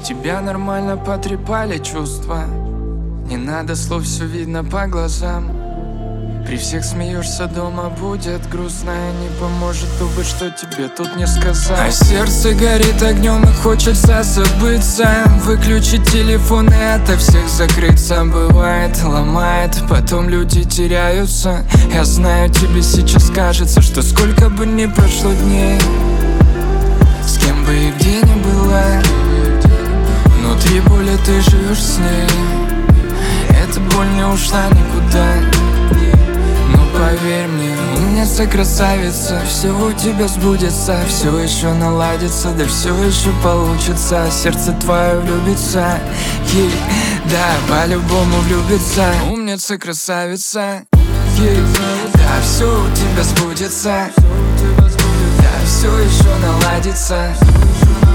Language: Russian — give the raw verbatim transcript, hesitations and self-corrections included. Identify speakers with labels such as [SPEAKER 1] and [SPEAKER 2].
[SPEAKER 1] Тебя нормально потрепали чувства. Не надо слов, все видно по глазам. При всех смеешься, дома будет грустно. Не поможет увы, что тебе тут не сказал. А сердце горит огнем и хочется забыться. Выключить телефон и ото всех закрыться. Бывает, ломает, потом люди теряются. Я знаю, тебе сейчас кажется, что сколько бы ни прошло дней, с кем бы и где ни была, внутри боли ты живешь с ней. Эта боль не ушла никуда. Поверь мне, умница, красавица, все у тебя сбудется, все еще наладится, да все еще получится. Сердце твое влюбится, ей, да, по-любому влюбится. Умница, красавица, ей, да, все у тебя сбудется, да, все еще наладится.